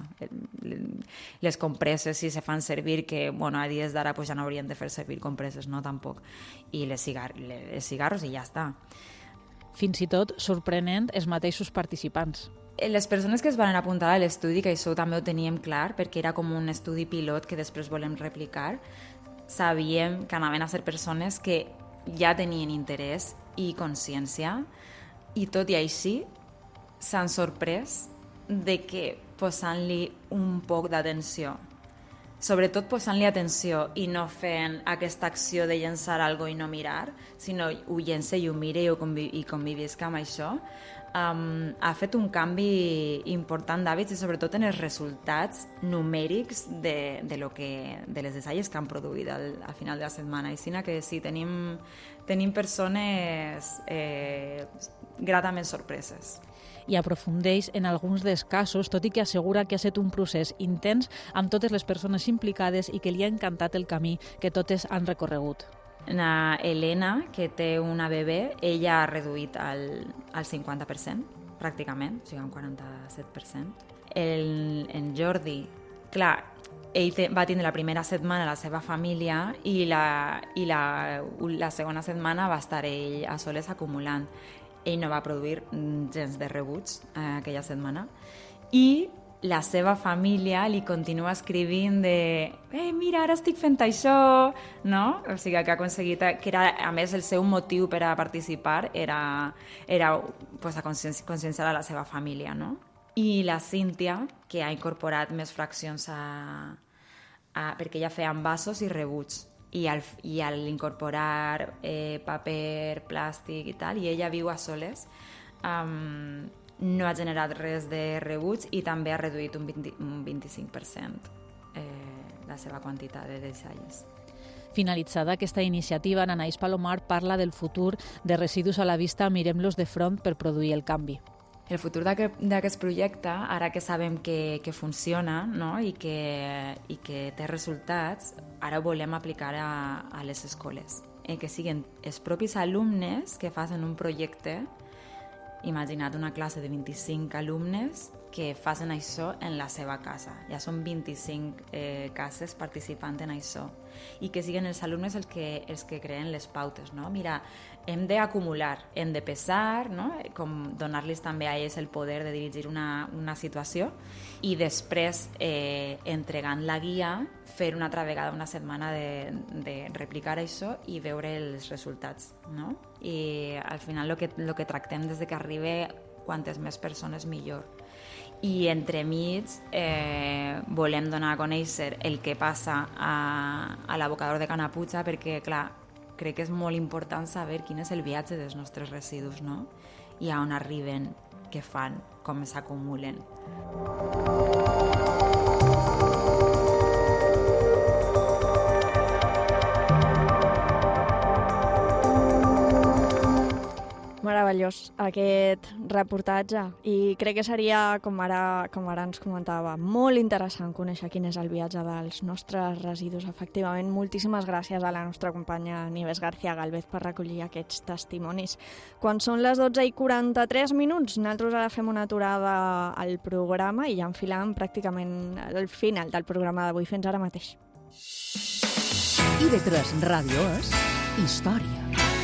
Les compreses, si se fan servir, que a dies d'ara ja no haurien de fer servir compreses, no? Tampoc. I els cigarros i ja està. Fins i tot sorprenent els mateixos participants. Les persones que es van apuntar a l'estudi, que això també ho teníem clar, perquè era com un estudi pilot que després volem replicar, sabíem que anaven a ser persones que ja tenien interès i consciència, i tot i així s'han sorprès de que posant-li un poc d'atenció, sobretot posant-li atenció i no fent aquesta acció de llençar alguna cosa i no mirar, sinó ho llença i ho mire i convivisca amb això, ha fet un canvi important d'hàbits i sobretot en els resultats numèrics de les desalles que han produït al final de la setmana. I que sí, tenim persones gratament sorpreses. I aprofundeix en alguns dels casos, tot i que assegura que ha estat un procés intens amb totes les persones implicades i que li ha encantat el camí que totes han recorregut. Elena, que té una bebè, ella ha reduït al 50%, pràcticament, o sigui, un 47%. En Jordi, clar, ell va tindre la primera setmana la seva família i la segona setmana va estar ell a soles acumulant. Ell no va produir gens de rebuig aquella setmana. I la seva família li continua escrivint de mira, ara estic fent això, no? O sigui, que ha aconseguit, que era, a més, el seu motiu per a participar era pues, a conscienciar a la seva família, no? I la Cíntia, que ha incorporat més fraccions perquè ella feia envasos i rebuig. I al incorporar paper, plàstic i tal, i ella viu a soles, no ha generat res de rebuig i també ha reduït un 25% la seva quantitat de deixalles. Finalitzada aquesta iniciativa, Anaïs Palomar parla del futur de Residus a la Vista, mirem-los de front per produir el canvi. El futur d'aquest projecte, ara que sabem que funciona, no? I que té resultats, ara ho volem aplicar a les escoles, que siguin els propis alumnes que facin un projecte Imagina't una classe de 25 alumnes que facin això en la seva casa. Ja són 25 cases participant en això. I que siguin els alumnes els que creen les pautes, no? Mira, hem d'acumular, hem de pesar, no? Com donar-los també a ells el poder de dirigir una situació i després, entregant la guia, fer una altra vegada una setmana de replicar això i veure els resultats, no? I al final el que tractem des que arribi quantes més persones millor. I entremig volem donar a conèixer el que passa a l'abocador de Canaputxa perquè, clar, crec que és molt important saber quin és el viatge dels nostres residus, no? I a on arriben, què fan, com s'acumulen. Meravellós aquest reportatge i crec que seria, com ara ens comentava, molt interessant conèixer quin és el viatge dels nostres residus. Efectivament, moltíssimes gràcies a la nostra companya Nieves García Galvez per recollir aquests testimonis. Quan són les 12:43, nosaltres ara fem una aturada al programa i ja enfilàvem pràcticament al final del programa d'avui. Fins ara mateix. IB3 Ràdio és història.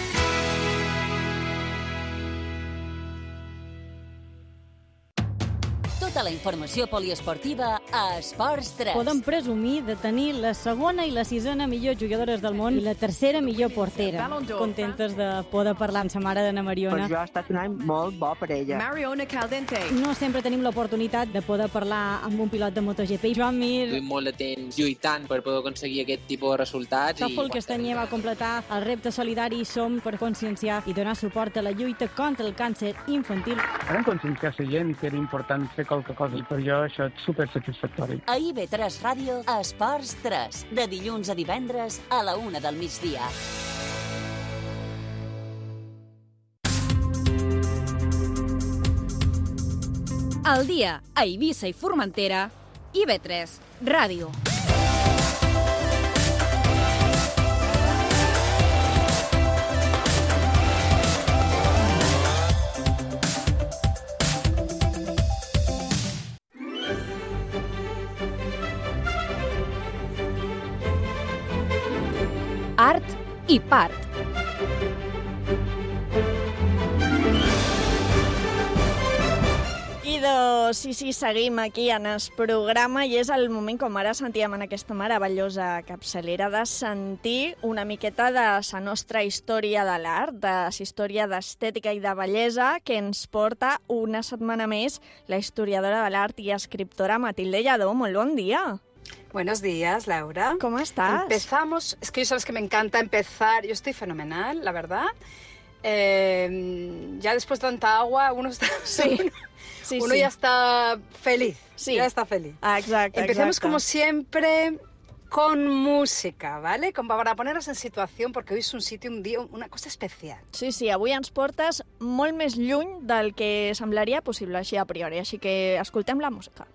Tota la informació poliesportiva a Esports 3. Podem presumir de tenir la segona i la sisena millor jugadores del món i la tercera millor portera. Contentes de poder parlar amb sa mare d'Anna Mariona. Per jo ha estat un any molt bo per ella. Mariona Caldente. No sempre tenim l'oportunitat de poder parlar amb un pilot de MotoGP. Joan Mir. Estic molt de temps lluitant per poder aconseguir aquest tipus de resultats. Tòfol Castanyer va completar el repte solidari Som per conscienciar i donar suport a la lluita contra el càncer infantil. Vam conscienciar la gent que era important fer qualque cosa i per jo això és supersatisfactori. A IB3 Ràdio, Esports 3, de dilluns a divendres a la 1 del migdia. Al dia a Eivissa i Formentera, IB3 Ràdio. Art i part. Sí, seguim aquí en el programa i és el moment, com ara sentíem en aquesta meravellosa capçalera, de sentir una miqueta de la nostra història de l'art, de la història d'estètica i de bellesa que ens porta una setmana més la historiadora de l'art i escriptora Matilde Lladó. Molt bon dia. Buenos días, Laura. ¿Cómo estás? Empezamos. Es que yo sabes que me encanta empezar. Yo estoy fenomenal, la verdad. Ya después de tanta agua, uno está... Sí. Uno ya está feliz. Sí. Ya está feliz. Exacto. Empecemos como siempre con música, ¿vale? Para ponernos en situación, porque hoy es un sitio, un día, una cosa especial. Sí, avui ens portes molt més lluny del que semblaria possible així a priori, així que escoltem la música.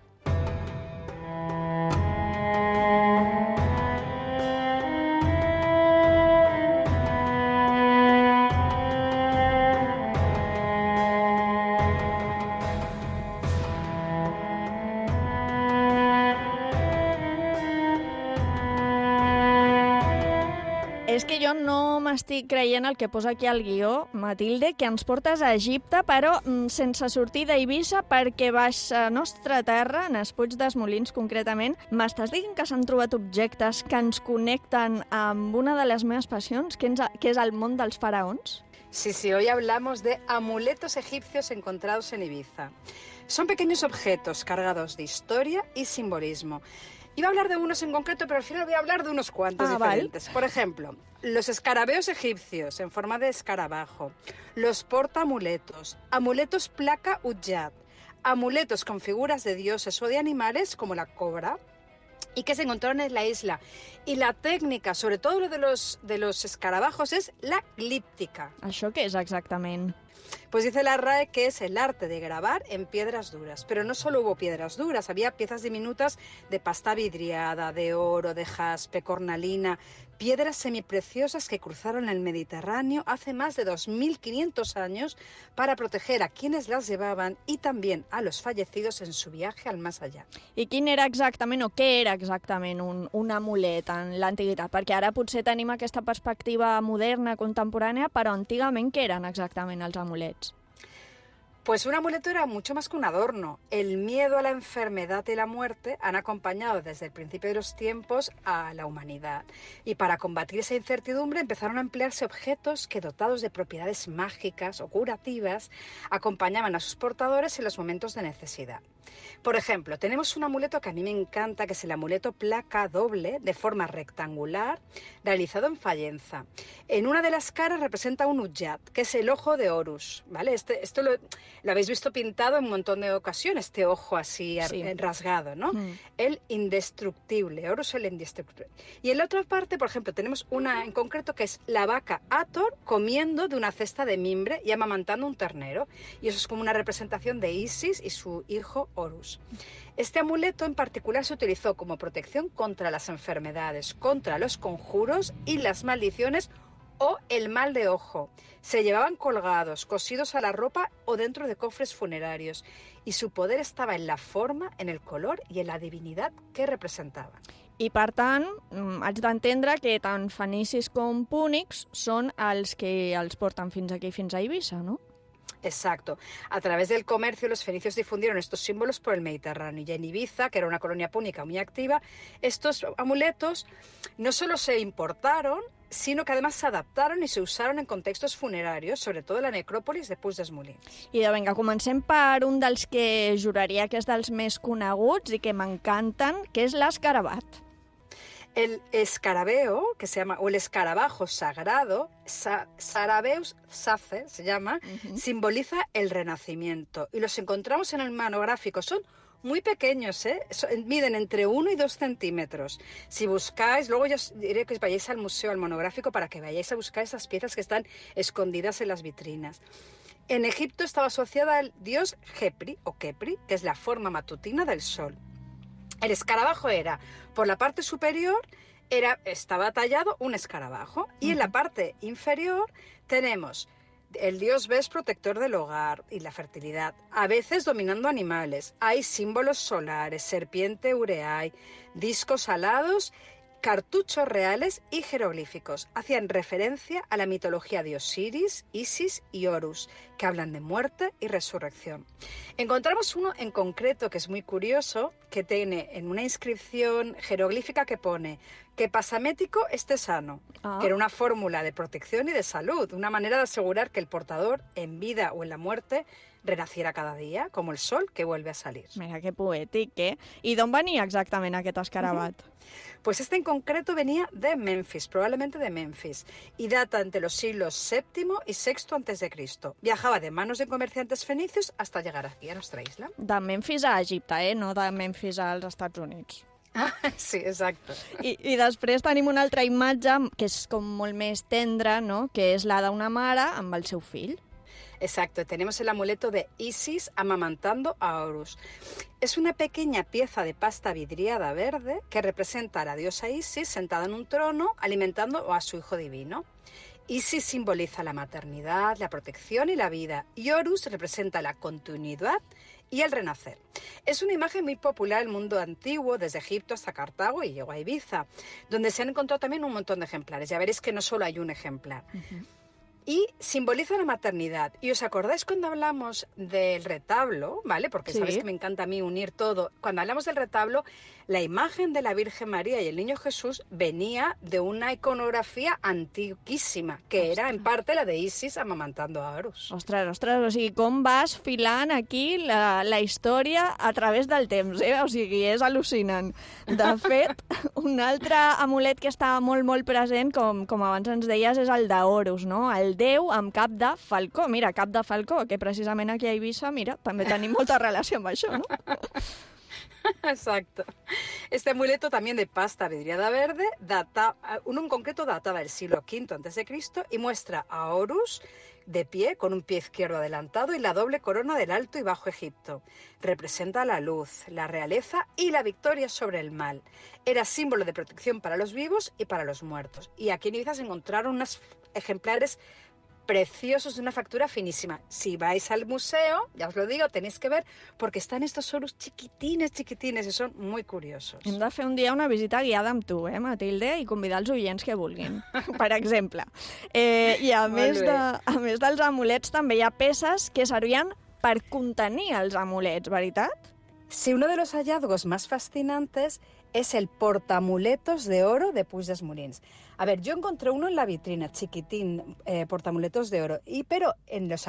És que jo no m'estic creient el que posa aquí al guió, Matilde, que ens portes a Egipte, però sense sortir d'Eivissa, perquè baix a nostra terra, en els Puig dels Molins concretament, m'estàs dient que s'han trobat objectes que ens connecten amb una de les meves passions, que és el món dels faraons? Sí, hoy hablamos de amuletos egipcios encontrados en Ibiza. Son pequeños objetos cargados de historia y simbolismo. Iba a hablar de unos en concreto, pero al final voy a hablar de unos cuantos diferentes. Vale. Por ejemplo, los escarabeos egipcios en forma de escarabajo, los portaamuletos, amuletos placa Udyat, amuletos con figuras de dioses o de animales como la cobra, y que se encontraron en la isla. Y la técnica, sobre todo lo de los escarabajos, es la glíptica. ¿Això què és exactament? Pues dice la RAE que es el arte de grabar en piedras duras. Pero no solo hubo piedras duras, había piezas diminutas de pasta vidriada, de oro, de jaspe, cornalina, piedras semipreciosas que cruzaron el Mediterráneo hace más de 2.500 años para proteger a quienes las llevaban y también a los fallecidos en su viaje al más allá. I quin era exactament, o què era exactament un amulet en l'antiguitat? Perquè ara potser tenim aquesta perspectiva moderna, contemporània, però antigament què eren exactament els amulets? Pues un amuleto era mucho más que un adorno. El miedo a la enfermedad y la muerte han acompañado desde el principio de los tiempos a la humanidad. Y para combatir esa incertidumbre empezaron a emplearse objetos que, dotados de propiedades mágicas o curativas, acompañaban a sus portadores en los momentos de necesidad. Por ejemplo, tenemos un amuleto que a mí me encanta, que es el amuleto placa doble de forma rectangular, realizado en fayenza. En una de las caras representa un ujjat, que es el ojo de Horus, ¿vale? Esto lo habéis visto pintado en un montón de ocasiones, este ojo así rasgado, ¿no? El indestructible, Horus el indestructible. Y en la otra parte, por ejemplo, tenemos una en concreto que es la vaca Hathor comiendo de una cesta de mimbre y amamantando un ternero. Y eso es como una representación de Isis y su hijo Horus. Este amuleto en particular se utilizó como protección contra las enfermedades, contra los conjuros y las maldiciones o el mal de ojo. Se llevaban colgados, cosidos a la ropa o dentro de cofres funerarios, y su poder estava en la forma, en el color i en la divinitat que representaven. I, per tant, haig d'entendre que tant fenicis com púnics són els que els porten fins aquí, fins a Eivissa, ¿no? Exacto. A través del comercio, los fenicios difundieron estos símbolos por el Mediterráneo. Y en Ibiza, que era una colonia púnica muy activa, estos amuletos no solo se importaron, sino que además se adaptaron y se usaron en contextos funerarios, sobre todo en la necròpolis de Puig des Molins. I vinga, comencem per un dels que juraria que és dels més coneguts i que m'encanten, que és l'escarabat. El escarabeo, que se llama, o el escarabajo sagrado, Sarabeus Sacer se llama, simboliza el renacimiento. Y los encontramos en el manográfico. Son muy pequeños, miden entre 1 y 2 centímetros. Si buscáis, luego yo os diré que os vayáis al museo, al monográfico, para que vayáis a buscar esas piezas que están escondidas en las vitrinas. En Egipto estaba asociada al dios Khepri, o Khepri, que es la forma matutina del sol. El escarabajo era, por la parte superior, estaba tallado un escarabajo, y en la parte inferior tenemos el dios Bes, protector del hogar y la fertilidad, a veces dominando animales. Hay símbolos solares, serpiente ureai, discos alados, cartuchos reales y jeroglíficos. Hacían referencia a la mitología de Osiris, Isis y Horus, que hablan de muerte y resurrección. Encontramos uno en concreto que es muy curioso, que tiene en una inscripción jeroglífica que pone que pasamético esté sano, que era una fórmula de protección y de salud, una manera de asegurar que el portador, en vida o en la muerte, renaciera cada dia, com el sol que vuelve a salir. Mira, que poètic, eh? I d'on venia exactament aquest escarabat? Pues este en concreto venía de Memphis, probablemente de Memphis, y data entre los siglos VII y VI a.C. Viajaba de manos de comerciantes fenicios hasta llegar aquí, a nuestra isla. De Memphis a Egipte, no de Memphis als Estats Units. Sí, exacto. I després tenim una altra imatge que és com molt més tendra, no? Que és la d'una mare amb el seu fill. Exacto, tenemos el amuleto de Isis amamantando a Horus. Es una pequeña pieza de pasta vidriada verde que representa a la diosa Isis sentada en un trono alimentando a su hijo divino. Isis simboliza la maternidad, la protección y la vida, y Horus representa la continuidad y el renacer. Es una imagen muy popular en el mundo antiguo, desde Egipto hasta Cartago y llegó a Ibiza, donde se han encontrado también un montón de ejemplares. Ya veréis que no solo hay un ejemplar. Y simboliza la maternidad. ¿Y os acordáis cuando hablamos del retablo? ¿Vale? Porque sabéis que me encanta a mí unir todo. Cuando hablamos del retablo, la imagen de la Virgen María y el Niño Jesús venía de una iconografía antiquísima, que era en parte la de Isis amamantando a Horus. Ostres, o sigui, com vas filant aquí la història a través del temps, O sigui, és al·lucinant. De fet, un altre amulet que està molt, molt present, com abans ens deies, és el d'Horus, no? El déu amb cap de falcó. Mira, cap de falcó, que precisament aquí a Eivissa, mira, també tenim molta relació amb això, no? Exacto. Este amuleto también de pasta vidriada verde, uno en concreto databa del siglo V a.C. y muestra a Horus de pie, con un pie izquierdo adelantado y la doble corona del Alto y Bajo Egipto. Representa la luz, la realeza y la victoria sobre el mal. Era símbolo de protección para los vivos y para los muertos. Y aquí en Ibiza se encontraron unos ejemplares preciosos de una factura finísima. Si vais al museo, ya os lo digo, tenéis que ver, porque están estos oros chiquitines y són muy curiosos. Hem de fer un dia una visita guiada amb tu, Matilde, i convidar els oients que vulguin, per exemple. I a més dels amulets també hi ha peces que servien per contenir els amulets, veritat? Sí, uno de los hallazgos más fascinantes es el portamuletos de oro de Puig des Molins. A ver, yo encontré uno en la vitrina, chiquitín, portamuletos de oro, pero en los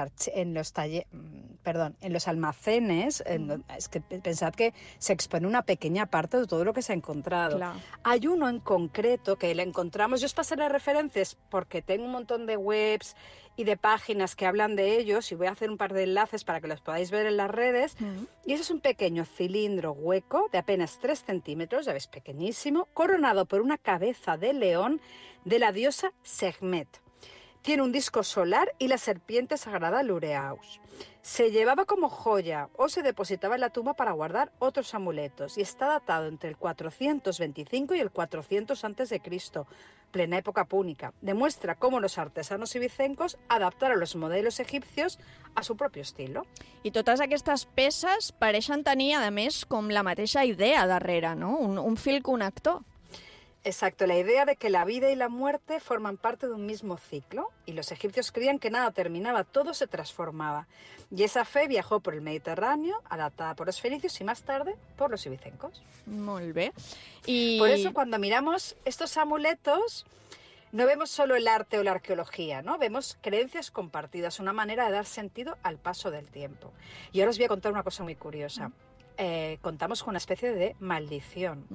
almacenes, es que pensad que se expone una pequeña parte de todo lo que se ha encontrado. Claro. Hay uno en concreto que le encontramos, yo os pasé las referencias porque tengo un montón de webs y de páginas que hablan de ellos, y voy a hacer un par de enlaces para que los podáis ver en las redes. Y eso es un pequeño cilindro hueco de apenas 3 centímetros, ya ves, pequeñísimo, coronado por una cabeza de león de la diosa Sekhmet. Tiene un disco solar y la serpiente sagrada Lureaus. Se llevaba como joya o se depositaba en la tumba para guardar otros amuletos, y está datado entre el 425 y el 400 a.C., plena época púnica. Demuestra cómo los artesanos ibicencos adaptaron los modelos egipcios a su propio estilo. I totes aquestes peces pareixen tenir, a més, com la mateixa idea darrere, no? Un fil connector. Exacto, la idea de que la vida y la muerte forman parte de un mismo ciclo, y los egipcios creían que nada terminaba, todo se transformaba. Y esa fe viajó por el Mediterráneo, adaptada por los fenicios y más tarde por los ibicencos. Molt bé. Por eso cuando miramos estos amuletos no vemos solo el arte o la arqueología, ¿no? Vemos creencias compartidas, una manera de dar sentido al paso del tiempo. Y ahora os voy a contar una cosa muy curiosa. Contamos con una especie de maldición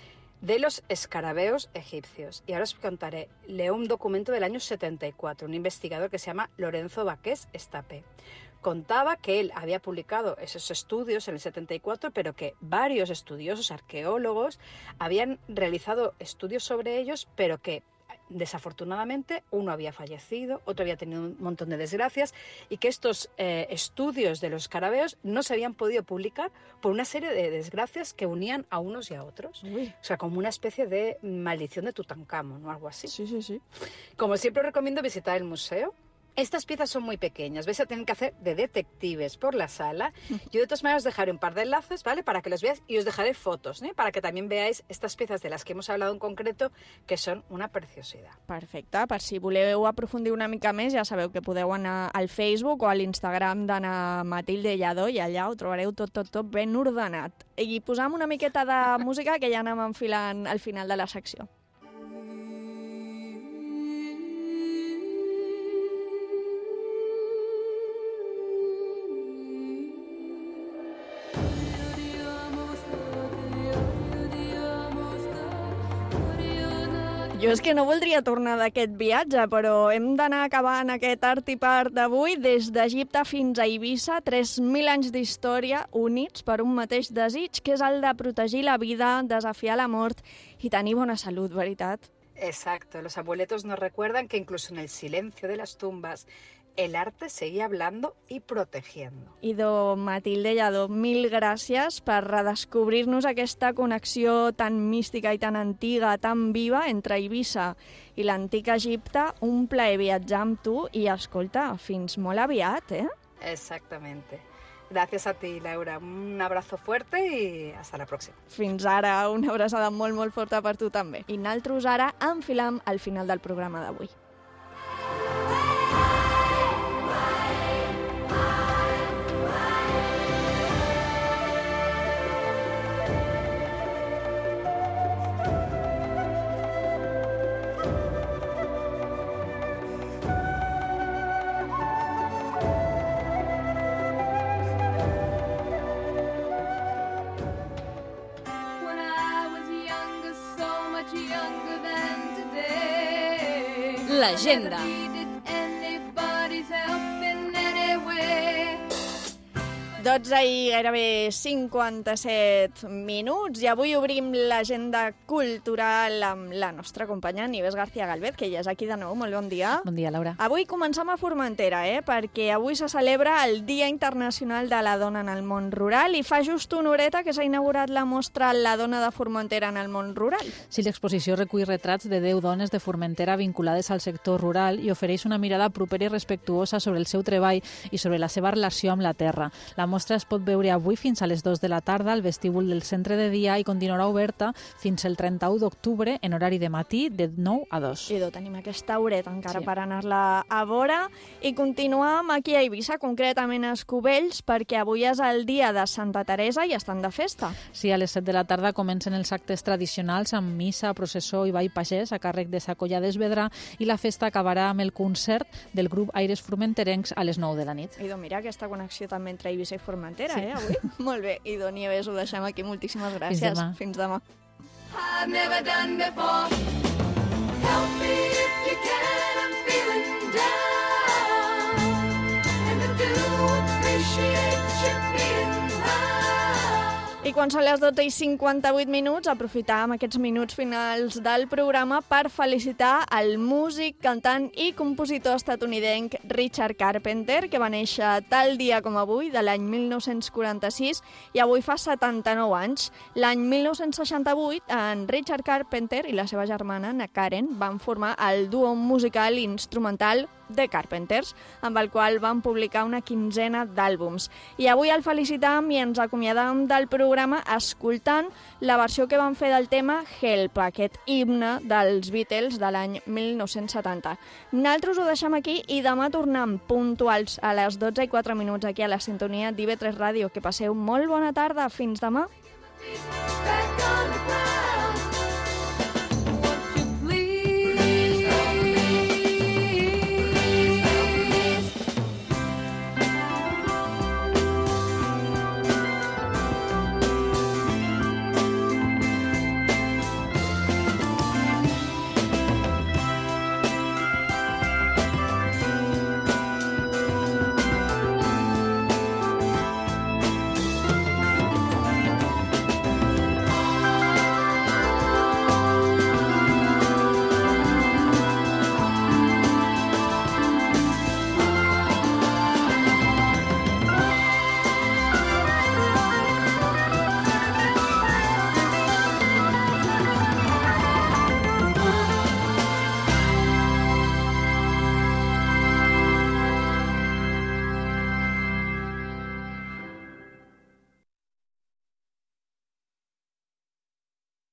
de los escarabeos egipcios. Y ahora os contaré. Leo un documento del año 74, un investigador que se llama Lorenzo Baqués Estapé. Contaba que él había publicado esos estudios en el 74, pero que varios estudiosos, arqueólogos, habían realizado estudios sobre ellos, pero que desafortunadamente uno había fallecido, otro había tenido un montón de desgracias, y que estos estudios de los escarabeos no se habían podido publicar por una serie de desgracias que unían a unos y a otros. Uy. O sea, como una especie de maldición de Tutankamón o algo así. Sí. Como siempre os recomiendo visitar el museo. Estas piezas son muy pequeñas, vais a tener que hacer de detectives por la sala. Yo de todas maneras os dejaré un par de enlaces, ¿vale?, para que los veáis, y os dejaré fotos, para que también veáis estas piezas de las que hemos hablado en concreto, que son una preciosidad. Perfecte, per si voleu aprofundir una mica més, ja sabeu que podeu anar al Facebook o a l'Instagram d'Anna Matilde Lladó, i allà ho trobareu tot ben ordenat. I posam una miqueta de música, que ja anem enfilant al final de la secció. Jo és que no voldria tornar d'aquest viatge, però hem d'anar acabant aquest art i part d'avui. Des d'Egipte fins a Eivissa, 3.000 anys d'història units per un mateix desig, que és el de protegir la vida, desafiar la mort i tenir bona salut, veritat? Exacto, los abueletos nos recuerdan que incluso en el silencio de las tumbas el arte seguía hablando y protegiendo. Idò, Matilde Lladó, mil gràcies per redescobrir-nos aquesta connexió tan mística i tan antiga, tan viva entre Eivissa i l'antic Egipte. Un plaer viatjar amb tu i, escolta, fins molt aviat, Exactamente. Gracias a ti, Laura. Un abrazo fuerte y hasta la próxima. Fins ara, una abraçada molt, molt forta per tu també. I nosaltres ara enfilam al final del programa d'avui. L'agenda. 12 i gairebé 57 minuts i avui obrim l'agenda cultural amb la nostra companya Nieves García Galvez, que ja és aquí de nou. Molt bon dia. Bon dia, Laura. Avui comencem a Formentera, perquè avui se celebra el Dia Internacional de la Dona en el Món Rural i fa just una horeta que s'ha inaugurat la mostra La Dona de Formentera en el Món Rural. Sí, l'exposició recull retrats de 10 dones de Formentera vinculades al sector rural i ofereix una mirada propera i respectuosa sobre el seu treball i sobre la seva relació amb la terra. La mostra es pot veure avui fins a les 2 de la tarda al vestíbul del centre de dia i continuarà oberta fins el 31 d'octubre en horari de matí de 9 a 2. I tenim aquesta horeta encara per anar-la a veure i continuam aquí a Eivissa, concretament a Escubells, perquè avui és el dia de Santa Teresa i estan de festa. Sí, a les 7 de la tarda comencen els actes tradicionals amb missa, processó i ball pagès a càrrec de Sa Colla d'Esvedra i la festa acabarà amb el concert del grup Aires Formenterencs a les 9 de la nit. I mira aquesta connexió també entre Eivissa i Formentera, avui. Molt bé. I Nieves, ho deixem aquí. Moltíssimes gràcies. Fins demà. I've never done before. Help me if you can, I'm feeling down. And I do appreciate you being mine. I quan són les 12 i 58 minuts, aprofitàvem aquests minuts finals del programa per felicitar el músic, cantant i compositor estatunidenc Richard Carpenter, que va néixer tal dia com avui, de l'any 1946, i avui fa 79 anys. L'any 1968, en Richard Carpenter i la seva germana, na Karen, van formar el duo musical instrumental The Carpenters, amb el qual van publicar una quinzena d'àlbums. I avui el felicitàvem i ens acomiadàvem del programa escoltant la versió que van fer del tema Help, aquest himne dels Beatles de l'any 1970. Nosaltres ho deixem aquí i demà tornem puntuals a les 12 i 4 minuts aquí a la sintonia d'IV3 Ràdio. Que passeu molt bona tarda. Fins demà.